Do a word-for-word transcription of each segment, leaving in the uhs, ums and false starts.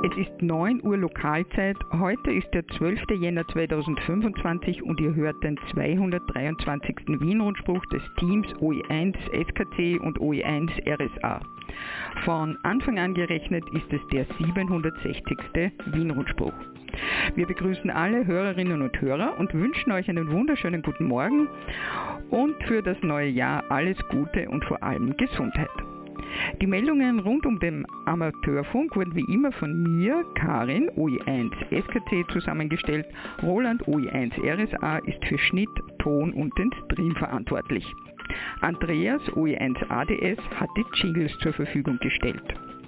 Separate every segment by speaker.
Speaker 1: Es ist neun Uhr Lokalzeit. Heute ist der zwölfte Jänner zweitausendfünfundzwanzig und ihr hört den zweihundertdreiundzwanzigsten Wien-Rundspruch des Teams O E eins S K C und O E eins R S A. Von Anfang an gerechnet ist es der siebenhundertsechzigste Wien-Rundspruch. Wir begrüßen alle Hörerinnen und Hörer und wünschen euch einen wunderschönen guten Morgen und für das neue Jahr alles Gute und vor allem Gesundheit. Die Meldungen rund um den Amateurfunk wurden wie immer von mir, Karin, O E eins S K C, zusammengestellt. Roland, O E eins R S A, ist für Schnitt, Ton und den Stream verantwortlich. Andreas, O E eins A D S, hat die Jingles zur Verfügung gestellt.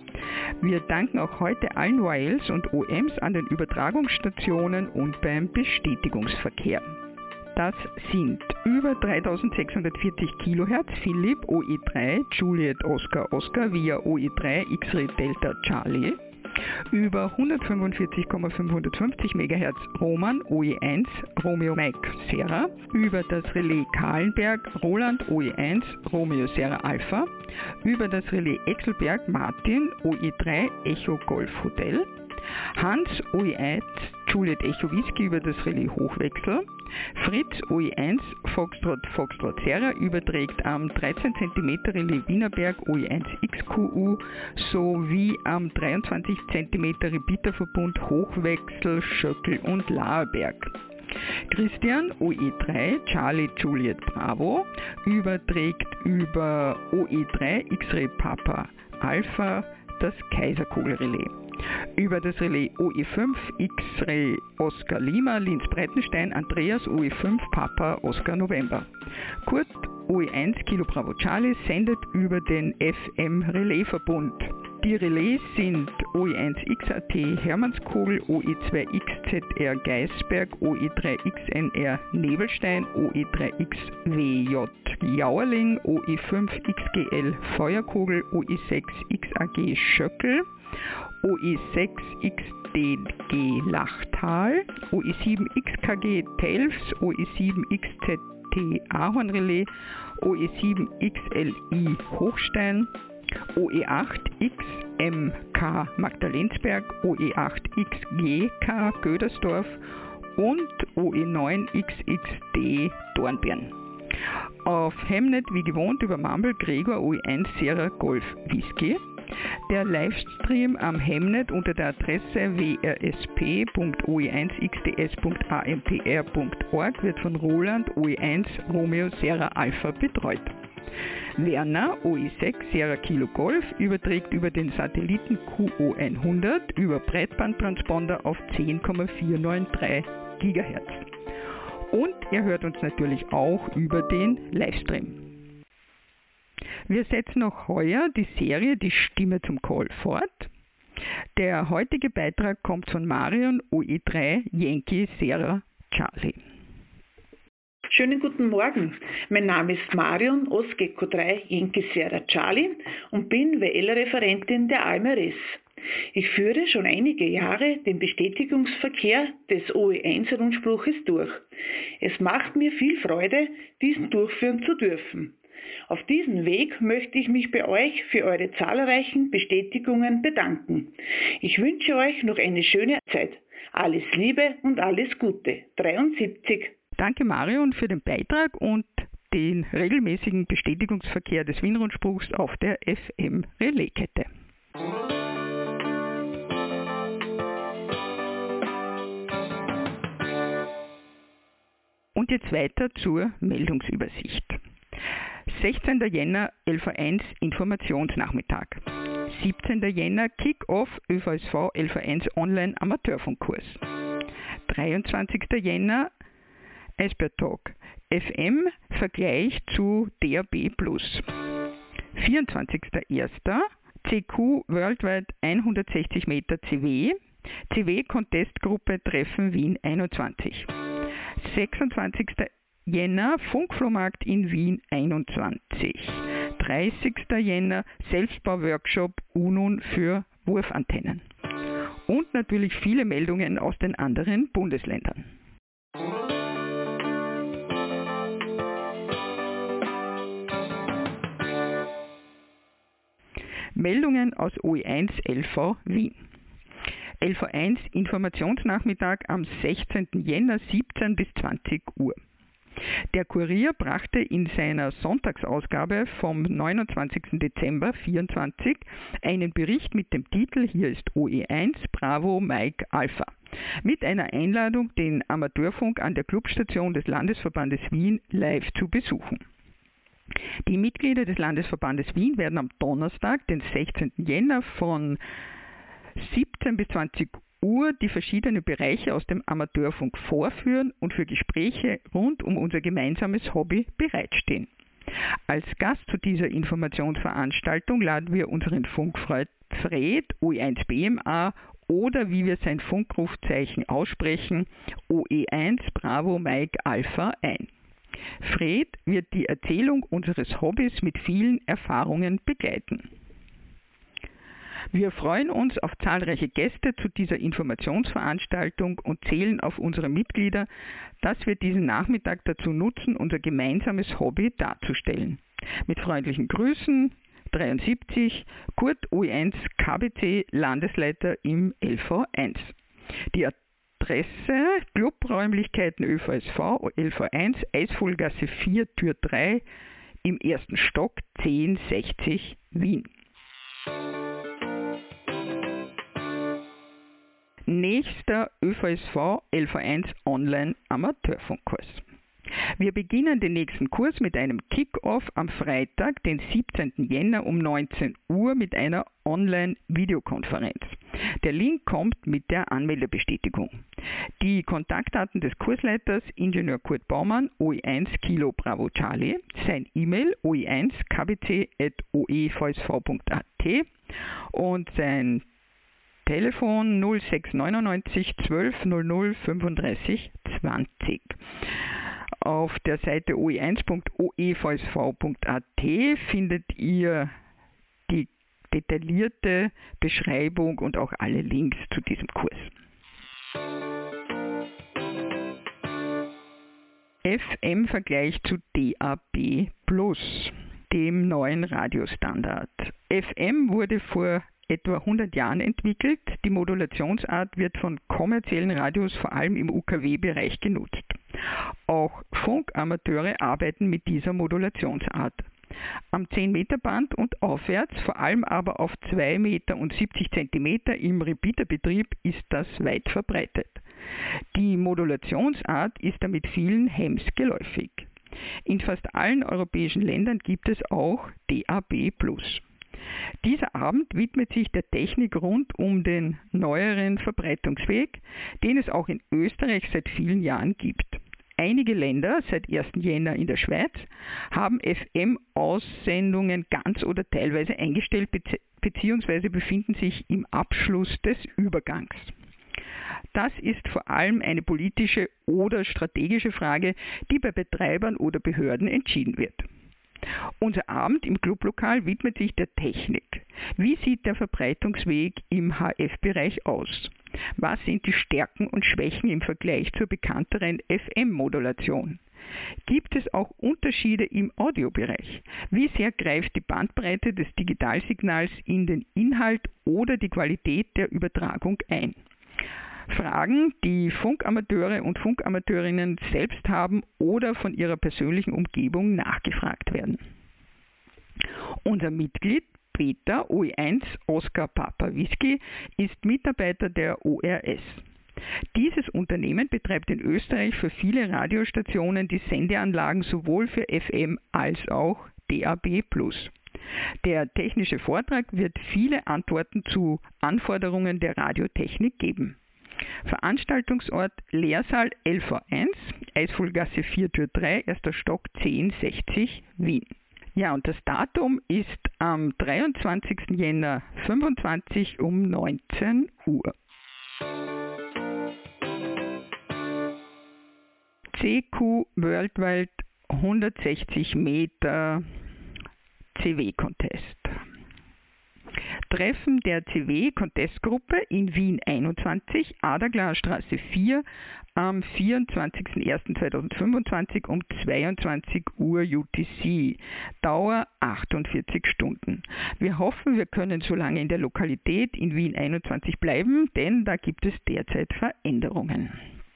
Speaker 1: Wir danken auch heute allen Y Ls und O Ms an den Übertragungsstationen und beim Bestätigungsverkehr. Das sind über dreitausendsechshundertvierzig Kilohertz Philipp O E drei Juliet Oscar Oscar via O E drei X-Ray Delta Charlie, über hundertfünfundvierzig Komma fünfhundertfünfzig Megahertz Roman O E eins Romeo Mike Sierra, über das Relais Kahlenberg Roland O E eins Romeo Sierra Alpha, über das Relais Exelberg Martin O E drei Echo Golf Hotel, Hans O E eins Juliet Echo Whisky über das Relais Hochwechsel, Fritz O E eins Foxtrot Foxtrot Sierra überträgt am dreizehn Zentimeter Relais Wienerberg O E eins X Q U sowie am dreiundzwanzig Zentimeter Repeaterverbund Hochwechsel Schöckel und Laerberg. Christian O E drei Charlie Juliet Bravo überträgt über O E drei X-Ray Papa Alpha das Kaiserkohl-Relais. Über das Relais O E fünf X-Ray Oscar Lima Linz Breitenstein Andreas O E fünf Papa Oscar November. Kurt O E eins Kilo Bravo Charlie sendet über den F M-Relais-Verbund. Die Relais sind O E eins X A T Hermannskogel, O E zwei X Z R Geisberg, O E drei X N R Nebelstein, O E drei X W J Jauerling, O E fünf X G L Feuerkogel, O E sechs X A G Schöckel, O E sechs X D G Lachtal, O E sieben X K G Telfs, O E sieben X Z T Ahornrelais, O E sieben X L I Hochstein, O E acht X M K Magdalensberg, O E acht X G K Gödersdorf und O E neun X X D Dornbirn. Auf Hemnet wie gewohnt über Mumble Gregor O E eins Sierra Golf Whisky. Der Livestream am Hemnet unter der Adresse w r s p punkt o e eins x d s punkt a m p r punkt org wird von Roland O E eins Romeo Sierra Alpha betreut. Werner O E sechs Sierra Kilo Golf überträgt über den Satelliten Q O hundert über Breitbandtransponder auf zehn Komma vierhundertdrei Gigahertz. Und ihr hört uns natürlich auch über den Livestream. Wir setzen auch heuer die Serie Die Stimme zum Call fort. Der heutige Beitrag kommt von Marion O E drei Yankee Sierra Charlie.
Speaker 2: Schönen guten Morgen. Mein Name ist Marion Osgecko drei Yankee Sierra Charlie und bin W L-Referentin der A M R S. Ich führe schon einige Jahre den Bestätigungsverkehr des O E eins Rundspruches durch. Es macht mir viel Freude, diesen durchführen zu dürfen. Auf diesem Weg möchte ich mich bei euch für eure zahlreichen Bestätigungen bedanken. Ich wünsche euch noch eine schöne Zeit. Alles Liebe und alles Gute. dreiundsiebzig.
Speaker 1: Danke Marion für den Beitrag und den regelmäßigen Bestätigungsverkehr des Wien-Rundspruchs auf der F M-Relaiskette. Und jetzt weiter zur Meldungsübersicht. sechzehnter Jänner L V eins Informationsnachmittag. siebzehnter Jänner Kick-Off Ö V S V L V eins Online Amateurfunkkurs. dreiundzwanzigster Jänner Eisbär Talk F M Vergleich zu D A B plus. vierundzwanzigster erster C Q Worldwide hundertsechzig Meter C W C W Contestgruppe Treffen Wien einundzwanzig. sechsundzwanzigster Jänner Funkflohmarkt in Wien einundzwanzig. dreißigster Jänner Selbstbauworkshop UNUN für Wurfantennen. Und natürlich viele Meldungen aus den anderen Bundesländern. Meldungen aus O E eins L V Wien. L V eins Informationsnachmittag am sechzehnten Jänner siebzehn bis zwanzig Uhr. Der Kurier brachte in seiner Sonntagsausgabe vom neunundzwanzigsten Dezember vierundzwanzig einen Bericht mit dem Titel Hier ist O E eins Bravo Mike Alpha mit einer Einladung, den Amateurfunk an der Clubstation des Landesverbandes Wien live zu besuchen. Die Mitglieder des Landesverbandes Wien werden am Donnerstag, den sechzehnten Jänner von siebzehn bis zwanzig Uhr die verschiedenen Bereiche aus dem Amateurfunk vorführen und für Gespräche rund um unser gemeinsames Hobby bereitstehen. Als Gast zu dieser Informationsveranstaltung laden wir unseren Funkfreund Fred, O E eins B M A oder wie wir sein Funkrufzeichen aussprechen, O E eins Bravo Mike Alpha ein. Fred wird die Erzählung unseres Hobbys mit vielen Erfahrungen begleiten. Wir freuen uns auf zahlreiche Gäste zu dieser Informationsveranstaltung und zählen auf unsere Mitglieder, dass wir diesen Nachmittag dazu nutzen, unser gemeinsames Hobby darzustellen. Mit freundlichen Grüßen, dreiundsiebzig, Kurt O E eins K B C, Landesleiter im L V eins. Die Adresse Clubräumlichkeiten Ö V S V, L V eins, Eisvogelgasse vier, Tür drei, im ersten Stock, zehn sechzig, Wien. Nächster Ö V S V L V eins Online Amateurfunkkurs. Wir beginnen den nächsten Kurs mit einem Kick-Off am Freitag, den siebzehnten Jänner um neunzehn Uhr mit einer Online-Videokonferenz. Der Link kommt mit der Anmeldebestätigung. Die Kontaktdaten des Kursleiters Ingenieur Kurt Baumann, O E eins Kilo Bravo Charlie, sein E-Mail o e eins k b c at o e v s v punkt a t und sein Telefon null sechs neun neun zwölf null null fünfunddreißig zwanzig. Auf der Seite o e eins punkt o e v s v punkt a t findet ihr die detaillierte Beschreibung und auch alle Links zu diesem Kurs. F M-Vergleich zu D A B plus, dem neuen Radiostandard. F M wurde vor etwa hundert Jahren entwickelt. Die Modulationsart wird von kommerziellen Radios vor allem im U K W-Bereich genutzt. Auch Funkamateure arbeiten mit dieser Modulationsart. Am zehn Meter Band und aufwärts, vor allem aber auf zwei Meter und siebzig Zentimeter im Repeaterbetrieb ist das weit verbreitet. Die Modulationsart ist damit vielen Hems geläufig. In fast allen europäischen Ländern gibt es auch D A B plus. Dieser Abend widmet sich der Technik rund um den neueren Verbreitungsweg, den es auch in Österreich seit vielen Jahren gibt. Einige Länder, seit ersten Jänner in der Schweiz, haben F M-Aussendungen ganz oder teilweise eingestellt bzw. befinden sich im Abschluss des Übergangs. Das ist vor allem eine politische oder strategische Frage, die bei Betreibern oder Behörden entschieden wird. Unser Abend im Clublokal widmet sich der Technik. Wie sieht der Verbreitungsweg im H F-Bereich aus? Was sind die Stärken und Schwächen im Vergleich zur bekannteren F M-Modulation? Gibt es auch Unterschiede im Audiobereich? Wie sehr greift die Bandbreite des Digitalsignals in den Inhalt oder die Qualität der Übertragung ein? Fragen, die Funkamateure und Funkamateurinnen selbst haben oder von ihrer persönlichen Umgebung nachgefragt werden. Unser Mitglied Peter O E eins Oscar Papa Whisky ist Mitarbeiter der O R S. Dieses Unternehmen betreibt in Österreich für viele Radiostationen die Sendeanlagen sowohl für F M als auch D A B plus. Der technische Vortrag wird viele Antworten zu Anforderungen der Radiotechnik geben. Veranstaltungsort Lehrsaal L V eins, Eisvogelgasse vier, Tür drei, erster Stock, zehn sechzig, Wien. Ja, und das Datum ist am dreiundzwanzigsten Jänner fünfundzwanzig um neunzehn Uhr. C Q Worldwide hundertsechzig Meter C W Contest. Treffen der C W-Contestgruppe in Wien einundzwanzig, Adlerglasstraße vier, am vierundzwanzigsten ersten zweitausendfünfundzwanzig um zweiundzwanzig Uhr U T C. Dauer achtundvierzig Stunden. Wir hoffen, wir können so lange in der Lokalität in Wien einundzwanzig bleiben, denn da gibt es derzeit Veränderungen.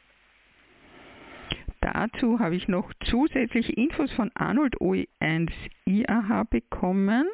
Speaker 1: Dazu habe ich noch zusätzliche Infos von Arnold O E eins I A H bekommen.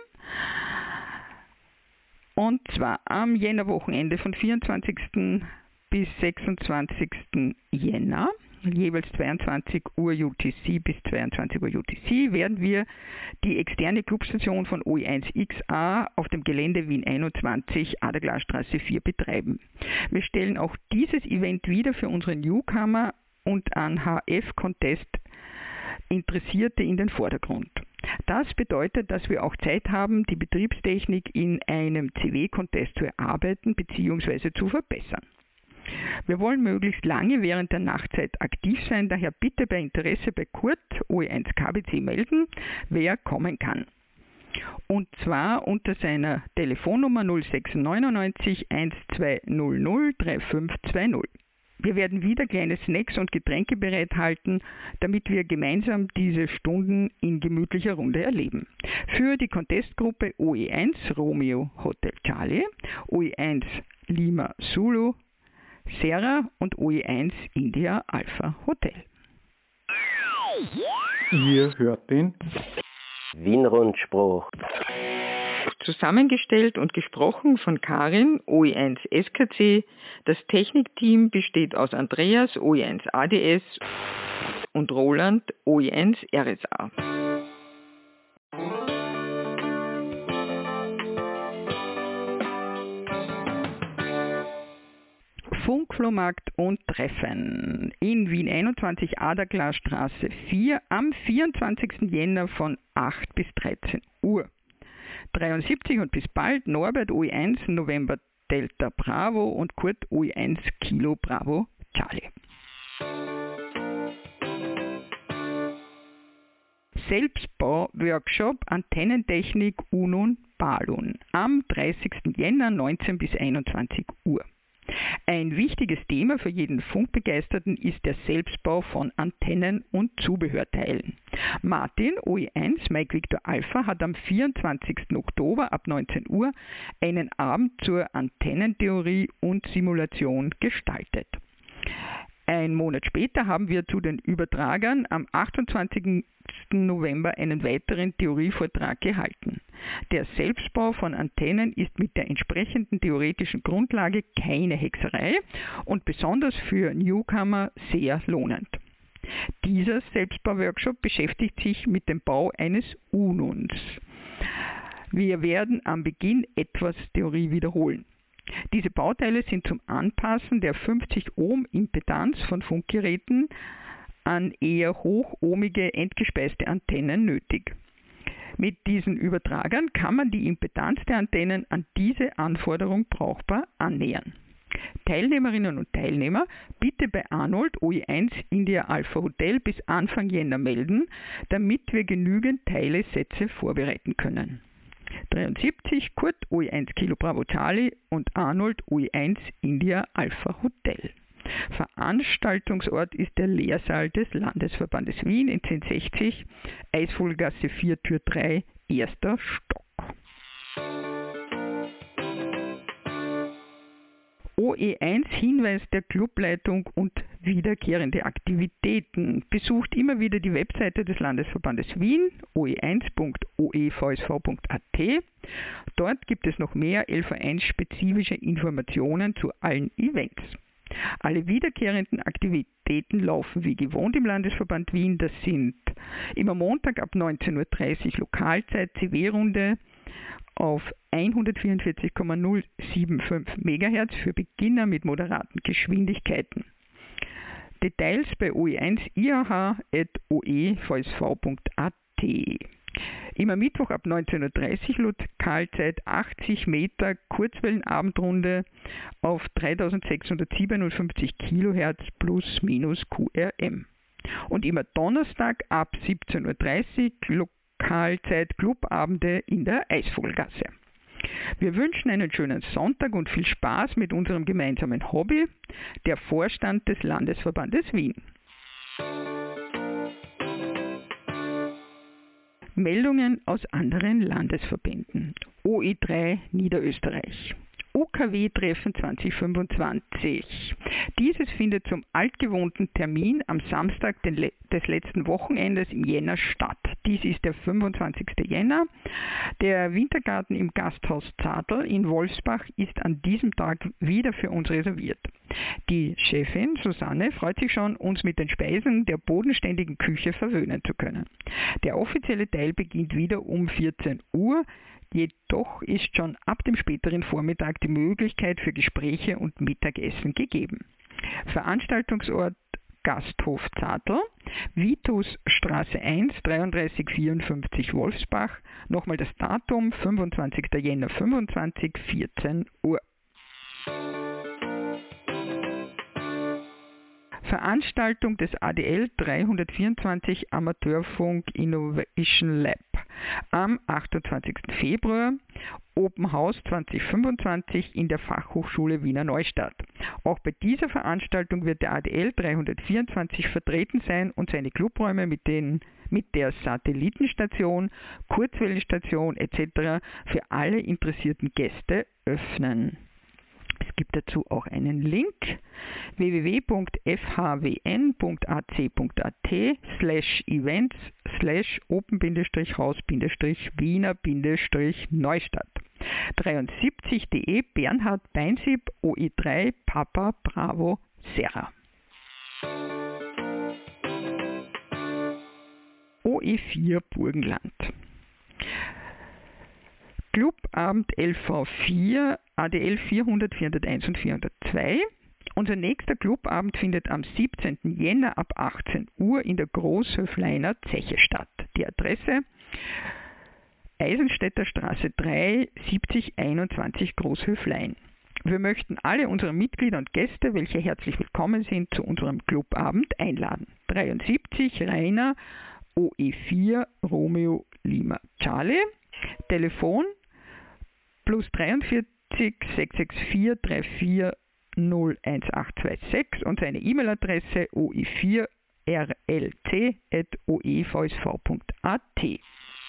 Speaker 1: Und zwar am Jännerwochenende von vierundzwanzigsten bis sechsundzwanzigsten Jänner, jeweils zweiundzwanzig Uhr U T C bis zweiundzwanzig Uhr U T C, werden wir die externe Clubstation von O E eins X A auf dem Gelände Wien einundzwanzig, Adlerglasstraße vier betreiben. Wir stellen auch dieses Event wieder für unsere Newcomer und an H F-Contest Interessierte in den Vordergrund. Das bedeutet, dass wir auch Zeit haben, die Betriebstechnik in einem C W-Contest zu erarbeiten bzw. zu verbessern. Wir wollen möglichst lange während der Nachtzeit aktiv sein, daher bitte bei Interesse bei Kurt O E eins K B C melden, wer kommen kann. Und zwar unter seiner Telefonnummer null sechs neun neun eins zwei null null drei fünf zwei null. Wir werden wieder kleine Snacks und Getränke bereithalten, damit wir gemeinsam diese Stunden in gemütlicher Runde erleben. Für die Contestgruppe O E eins Romeo Hotel Charlie, O E eins Lima Zulu Sierra und O E eins India Alpha Hotel.
Speaker 3: Ihr hört den
Speaker 4: Wien-Rundspruch.
Speaker 1: Zusammengestellt und gesprochen von Karin, O E eins S K C. Das Technikteam besteht aus Andreas, O E eins A D S und Roland, O E eins R S A. Funkflohmarkt und Treffen in Wien einundzwanzig, Adlerglasstraße vier am vierundzwanzigsten Jänner von acht bis dreizehn Uhr. dreiundsiebzig und bis bald Norbert O E eins November Delta Bravo und Kurt O E eins Kilo Bravo Charlie. Selbstbau-Workshop Antennentechnik Unun Balun am dreißigsten Jänner neunzehn bis einundzwanzig Uhr. Ein wichtiges Thema für jeden Funkbegeisterten ist der Selbstbau von Antennen und Zubehörteilen. Martin, O E eins Mike Victor Alpha, hat am vierundzwanzigsten Oktober ab neunzehn Uhr einen Abend zur Antennentheorie und Simulation gestaltet. Ein Monat später haben wir zu den Übertragern am achtundzwanzigsten November einen weiteren Theorievortrag gehalten. Der Selbstbau von Antennen ist mit der entsprechenden theoretischen Grundlage keine Hexerei und besonders für Newcomer sehr lohnend. Dieser Selbstbau-Workshop beschäftigt sich mit dem Bau eines Ununs. Wir werden am Beginn etwas Theorie wiederholen. Diese Bauteile sind zum Anpassen der fünfzig Ohm Impedanz von Funkgeräten an eher hochohmige entgespeiste Antennen nötig. Mit diesen Übertragern kann man die Impedanz der Antennen an diese Anforderung brauchbar annähern. Teilnehmerinnen und Teilnehmer bitte bei Arnold O E eins India Alpha Hotel bis Anfang Jänner melden, damit wir genügend Teilesätze vorbereiten können. dreiundsiebzig Kurt O E eins Kilo Bravo Charlie und Arnold O E eins India Alpha Hotel. Veranstaltungsort ist der Lehrsaal des Landesverbandes Wien in zehn sechzig, Eisvogelgasse vier, Tür drei, erster Stock. O E eins Hinweis der Clubleitung und wiederkehrende Aktivitäten. Besucht immer wieder die Webseite des Landesverbandes Wien, o e eins punkt o e v s v punkt a t. Dort gibt es noch mehr L V eins-spezifische Informationen zu allen Events. Alle wiederkehrenden Aktivitäten laufen wie gewohnt im Landesverband Wien. Das sind immer Montag ab neunzehn Uhr dreißig Lokalzeit C W-Runde auf hundertvierundvierzig Komma null sieben fünf Megahertz für Beginner mit moderaten Geschwindigkeiten. Details bei o e eins i a h at o e v s v punkt a t. Immer Mittwoch ab neunzehn Uhr dreißig Lokalzeit achtzig Meter Kurzwellenabendrunde auf dreitausendsechshundertsiebenundfünfzig Kilohertz plus minus Q R M. Und immer Donnerstag ab siebzehn Uhr dreißig Lokalzeit Clubabende in der Eisvogelgasse. Wir wünschen einen schönen Sonntag und viel Spaß mit unserem gemeinsamen Hobby, der Vorstand des Landesverbandes Wien. Meldungen aus anderen Landesverbänden. O E drei Niederösterreich. O K W-Treffen zwanzig fünfundzwanzig. Dieses findet zum altgewohnten Termin am Samstag des letzten Wochenendes im Jänner statt. Dies ist der fünfundzwanzigste Jänner. Der Wintergarten im Gasthaus Zadel in Wolfsbach ist an diesem Tag wieder für uns reserviert. Die Chefin Susanne freut sich schon, uns mit den Speisen der bodenständigen Küche verwöhnen zu können. Der offizielle Teil beginnt wieder um vierzehn Uhr. Jedoch ist schon ab dem späteren Vormittag die Möglichkeit für Gespräche und Mittagessen gegeben. Veranstaltungsort Gasthof Zadel, Vitusstraße eins, dreiunddreißig vierundfünfzig Wolfsbach. Nochmal das Datum, fünfundzwanzigster Jänner fünfundzwanzig, vierzehn Uhr. Veranstaltung des A D L dreihundertvierundzwanzig Amateurfunk Innovation Lab am achtundzwanzigsten Februar, Open House zwanzig fünfundzwanzig in der Fachhochschule Wiener Neustadt. Auch bei dieser Veranstaltung wird der A D L dreihundertvierundzwanzig vertreten sein und seine Clubräume mit, den, mit der Satellitenstation, Kurzwellenstation et cetera für alle interessierten Gäste öffnen. Es gibt dazu auch einen Link w w w punkt f h w n punkt a c punkt a t slash events slash open-haus-wiener-neustadt dreiundsiebzig.de Bernhard Beinsieb O E drei Papa Bravo Serra. O E vier Burgenland. Clubabend L V vier, A D L vierhundert, vierhunderteins und vierhundertzwei. Unser nächster Clubabend findet am siebzehnten Jänner ab achtzehn Uhr in der Großhöfleiner Zeche statt. Die Adresse Eisenstädter Straße drei, siebzig einundzwanzig Großhöflein. Wir möchten alle unsere Mitglieder und Gäste, welche herzlich willkommen sind, zu unserem Clubabend einladen. dreiundsiebzig Rainer O E vier Romeo Lima Charlie. Telefon plus dreiundvierzig sechs sechs vier drei vier null eins acht zwei sechs und seine E-Mail-Adresse o e vier r l t at o e v s v punkt a t.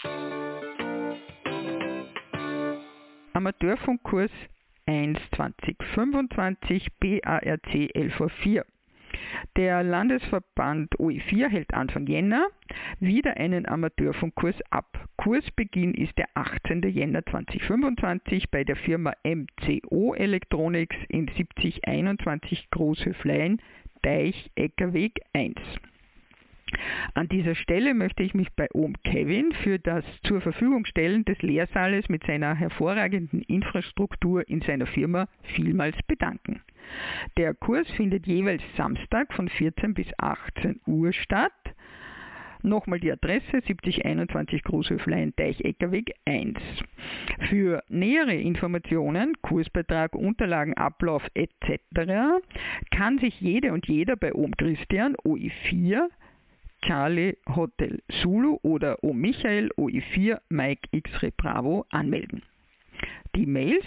Speaker 1: Amateurfunkkurs eins zwanzig fünfundzwanzig B A R C L V vier. Der Landesverband O E vier hält Anfang Jänner wieder einen Amateurfunkkurs ab. Kursbeginn ist der achtzehnte Jänner zweitausendfünfundzwanzig bei der Firma M C O Electronics in siebzig einundzwanzig Großhöflein, Deich-Eckerweg eins. An dieser Stelle möchte ich mich bei Ohm Kevin für das zur Verfügung stellen des Lehrsaales mit seiner hervorragenden Infrastruktur in seiner Firma vielmals bedanken. Der Kurs findet jeweils Samstag von vierzehn bis achtzehn Uhr statt. Nochmal die Adresse siebzig einundzwanzig Großhöflein, Deich-Eckerweg eins. Für nähere Informationen, Kursbeitrag, Unterlagen, Ablauf et cetera kann sich jede und jeder bei Ohm Christian O E vier Charlie Hotel Zulu oder O Michael O E vier Mike X-Ray Bravo anmelden. Die Mails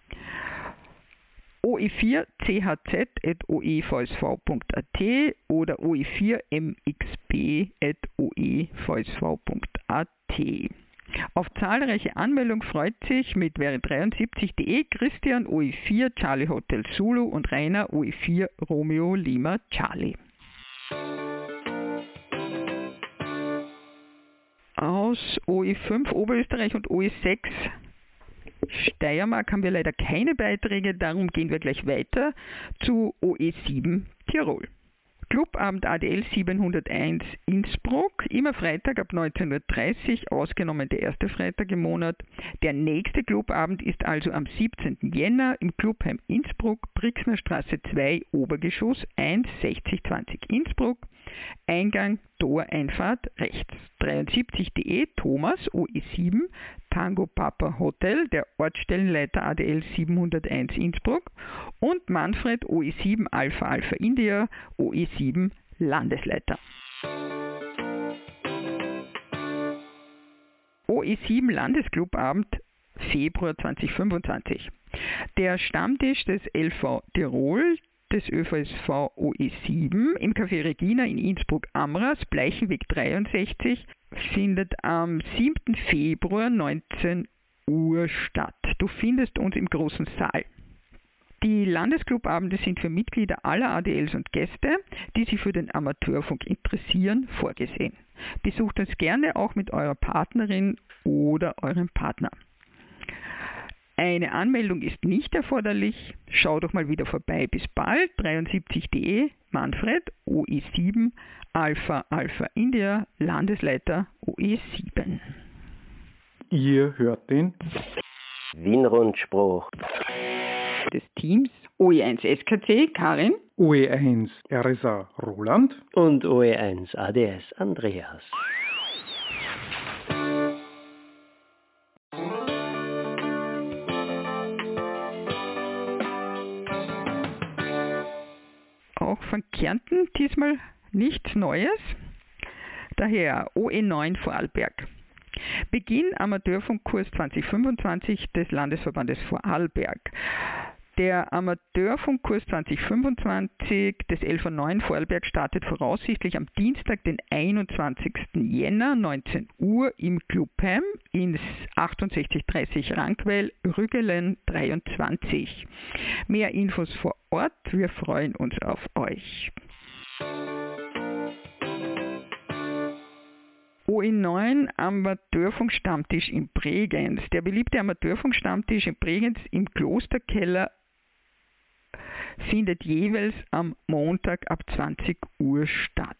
Speaker 1: o e vier c h z at o e v s v punkt a t oder o e vier m x b at o e v s v punkt a t. Auf zahlreiche Anmeldung freut sich mit wäre dreiundsiebzig.de Christian O E vier Charlie Hotel Zulu und Rainer O E vier Romeo Lima Charlie. Aus O E fünf Oberösterreich und O E sechs Steiermark haben wir leider keine Beiträge, darum gehen wir gleich weiter zu O E sieben Tirol. Clubabend A D L siebenhunderteins Innsbruck, immer Freitag ab neunzehn Uhr dreißig, ausgenommen der erste Freitag im Monat. Der nächste Clubabend ist also am siebzehnten Jänner im Clubheim Innsbruck, Brixner Straße zwei, Obergeschoss eins, sechzig zwanzig Innsbruck. Eingang, Toreinfahrt rechts. dreiundsiebzig.de Thomas O E sieben Tango Papa Hotel, der Ortsstellenleiter A D L siebenhunderteins Innsbruck und Manfred O E sieben Alpha Alpha India O E sieben Landesleiter. O E sieben Landesclubabend Februar zweitausendfünfundzwanzig. Der Stammtisch des L V Tirol, des Ö V S V O E sieben im Café Regina in Innsbruck-Amras, Bleichenweg dreiundsechzig, findet am siebten Februar neunzehn Uhr statt. Du findest uns im großen Saal. Die Landesclubabende sind für Mitglieder aller A D Ls und Gäste, die sich für den Amateurfunk interessieren, vorgesehen. Besucht uns gerne auch mit eurer Partnerin oder eurem Partner. Eine Anmeldung ist nicht erforderlich. Schau doch mal wieder vorbei. Bis bald. dreiundsiebzig punkt de, Manfred, O E sieben, Alpha Alpha India, Landesleiter O E sieben.
Speaker 3: Ihr hört den
Speaker 4: Wienrundspruch
Speaker 1: des Teams O E eins S K C, Karin,
Speaker 3: O E eins R S A Roland
Speaker 4: und O E eins A D S Andreas.
Speaker 1: Auch von Kärnten diesmal nichts Neues. Daher O E neun Vorarlberg. Beginn Amateurfunkkurs zweitausendfünfundzwanzig des Landesverbandes Vorarlberg. Der Amateurfunkkurs zweitausendfünfundzwanzig des L V neun Vorarlberg startet voraussichtlich am Dienstag, den einundzwanzigsten Jänner, neunzehn Uhr im Clubheim ins achtundsechzig dreißig Rankwell, Rüggelen dreiundzwanzig. Mehr Infos vor Ort, wir freuen uns auf euch. O E neun Amateurfunkstammtisch in Bregenz. Der beliebte Amateurfunkstammtisch in Bregenz im Klosterkeller findet jeweils am Montag ab zwanzig Uhr statt.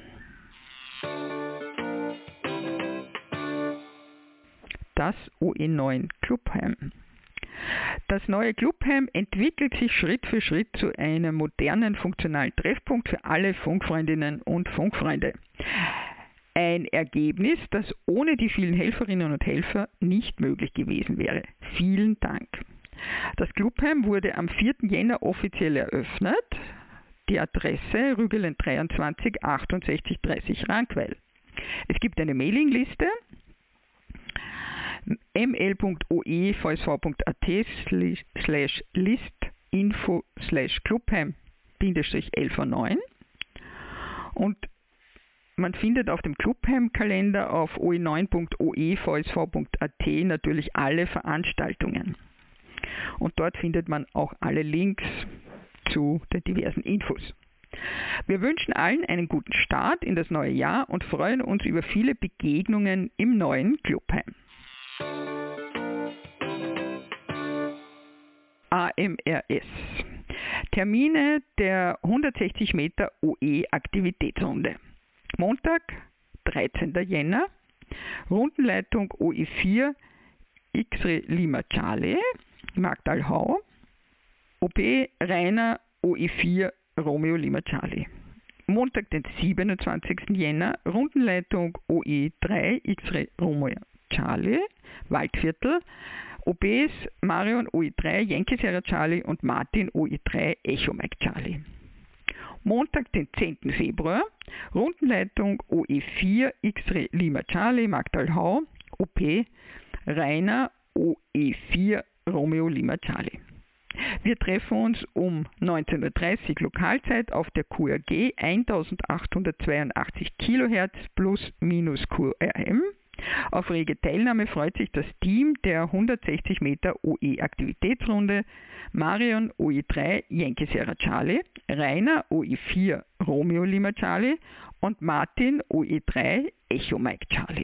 Speaker 1: Das O E neun Clubheim. Das neue Clubheim entwickelt sich Schritt für Schritt zu einem modernen, funktionalen Treffpunkt für alle Funkfreundinnen und Funkfreunde. Ein Ergebnis, das ohne die vielen Helferinnen und Helfer nicht möglich gewesen wäre. Vielen Dank. Das Clubheim wurde am vierten Jänner offiziell eröffnet. Die Adresse Rüggelen dreiundzwanzig achtundsechzig dreißig Rankwell. Es gibt eine Mailingliste m l punkt o e v s v punkt a t slash list info slash clubheim L V neun und man findet auf dem Clubheim-Kalender auf o e neun punkt o e v s v punkt a t natürlich alle Veranstaltungen. Und dort findet man auch alle Links zu den diversen Infos. Wir wünschen allen einen guten Start in das neue Jahr und freuen uns über viele Begegnungen im neuen Clubheim. A M R S. Termine der hundertsechzig Meter O E-Aktivitätsrunde. Montag, dreizehnten Jänner, Rundenleitung O E vier, X-Ray Lima Charlie, Magdalhau, O B Rainer O E vier, Romeo Lima Charlie. Montag, den siebenundzwanzigsten Jänner, Rundenleitung O E drei, X-Ray Romeo Charlie, Waldviertel, O Bs Marion O E drei, Yankee Sierra Charlie und Martin O E drei, Echo Mike Charlie. Montag, den zehnten Februar, Rundenleitung O E vier, X-Ray Lima Charlie, Magdalhau, O P Rainer O E vier, Romeo Lima Charlie. Wir treffen uns um neunzehn Uhr dreißig Lokalzeit auf der Q R G eintausendachthundertzweiundachtzig Kilohertz plus minus Q R M. Auf rege Teilnahme freut sich das Team der hundertsechzig Meter O E-Aktivitätsrunde Marion O E drei Yankee Sierra Charlie, Rainer O E vier Romeo Lima Charlie und Martin O E drei Echo Mike Charlie.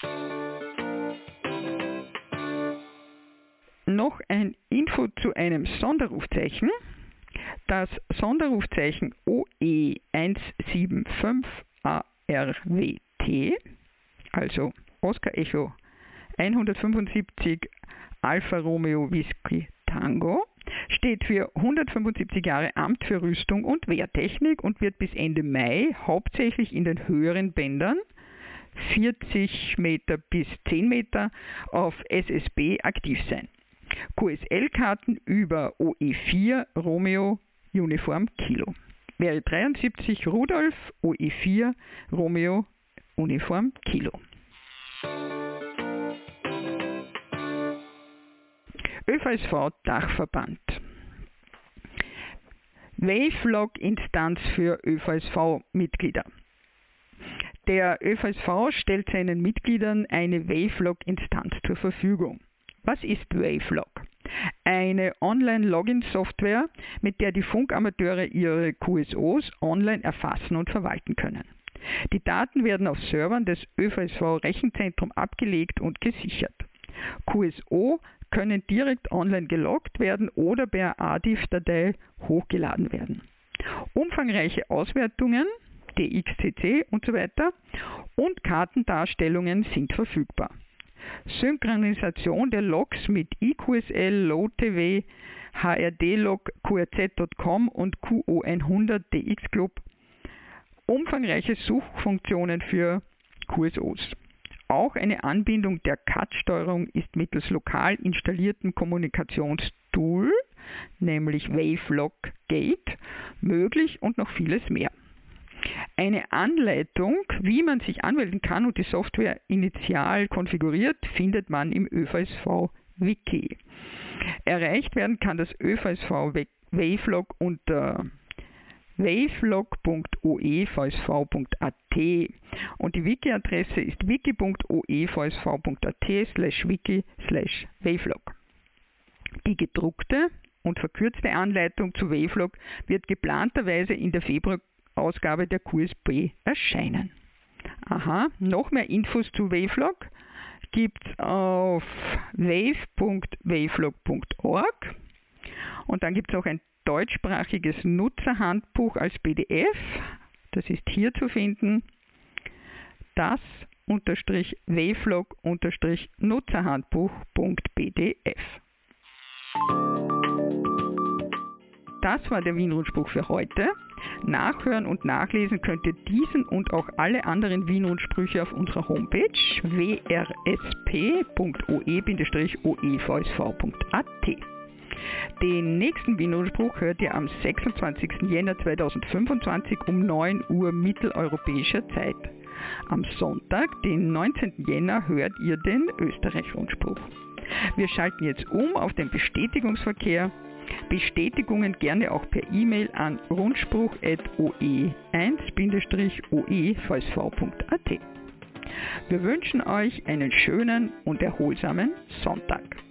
Speaker 1: Noch ein Info zu einem Sonderrufzeichen. Das Sonderrufzeichen O E eins sieben fünf A R W T, also Oscar Echo hundertfünfundsiebzig Alfa Romeo Whisky Tango, steht für hundertfünfundsiebzig Jahre Amt für Rüstung und Wehrtechnik und wird bis Ende Mai hauptsächlich in den höheren Bändern vierzig Meter bis zehn Meter auf S S B aktiv sein. Q S L-Karten über O E vier Romeo Uniform Kilo. Wäre dreiundsiebzig Rudolf O E vier Romeo Uniform Kilo. ÖVSV-Dachverband. Wavelog-Instanz für ÖVSV-Mitglieder. Der ÖVSV stellt seinen Mitgliedern eine Wavelog-Instanz zur Verfügung. Was ist Wavelog? Eine Online-Login-Software, mit der die Funkamateure ihre Q S Os online erfassen und verwalten können. Die Daten werden auf Servern des ÖVSV-Rechenzentrum abgelegt und gesichert. Q S O können direkt online geloggt werden oder per A D I F-Datei hochgeladen werden. Umfangreiche Auswertungen, D X C C und so weiter und Kartendarstellungen sind verfügbar. Synchronisation der Logs mit I Q S L, LoTV, H R D-Log, Q R Z Punkt com und Q O hundert D X Club. Umfangreiche Suchfunktionen für Q S Os. Auch eine Anbindung der C A T-Steuerung ist mittels lokal installiertem Kommunikationstool, nämlich Wavelog Gate, möglich und noch vieles mehr. Eine Anleitung, wie man sich anmelden kann und die Software initial konfiguriert, findet man im ÖVSV-Wiki. Erreicht werden kann das ÖVSV-Wavelog unter wavelog punkt o e v s v punkt a t und die Wiki-Adresse ist wiki punkt o e v s v punkt a t slash wiki slash wavelog. Die gedruckte und verkürzte Anleitung zu Wavelog wird geplanterweise in der Februar-Ausgabe der Q S B erscheinen. Aha, noch mehr Infos zu Wavelog gibt es auf wave punkt wavelog punkt org und dann gibt es auch ein deutschsprachiges Nutzerhandbuch als P D F, das ist hier zu finden, das unterstrich wavelog unterstrich nutzerhandbuch punkt p d f. Das war der Wien-Rundspruch für heute. Nachhören und nachlesen könnt ihr diesen und auch alle anderen Wien-Rundsprüche auf unserer Homepage w r s p punkt o e o e v s v punkt a t. Den nächsten Wien-Rundspruch hört ihr am sechsundzwanzigsten Jänner zweitausendfünfundzwanzig um neun Uhr mitteleuropäischer Zeit. Am Sonntag, den neunzehnten Jänner, hört ihr den Österreich-Rundspruch. Wir schalten jetzt um auf den Bestätigungsverkehr. Bestätigungen gerne auch per E-Mail an rundspruch at o e eins o e v s v punkt a t. Wir wünschen euch einen schönen und erholsamen Sonntag.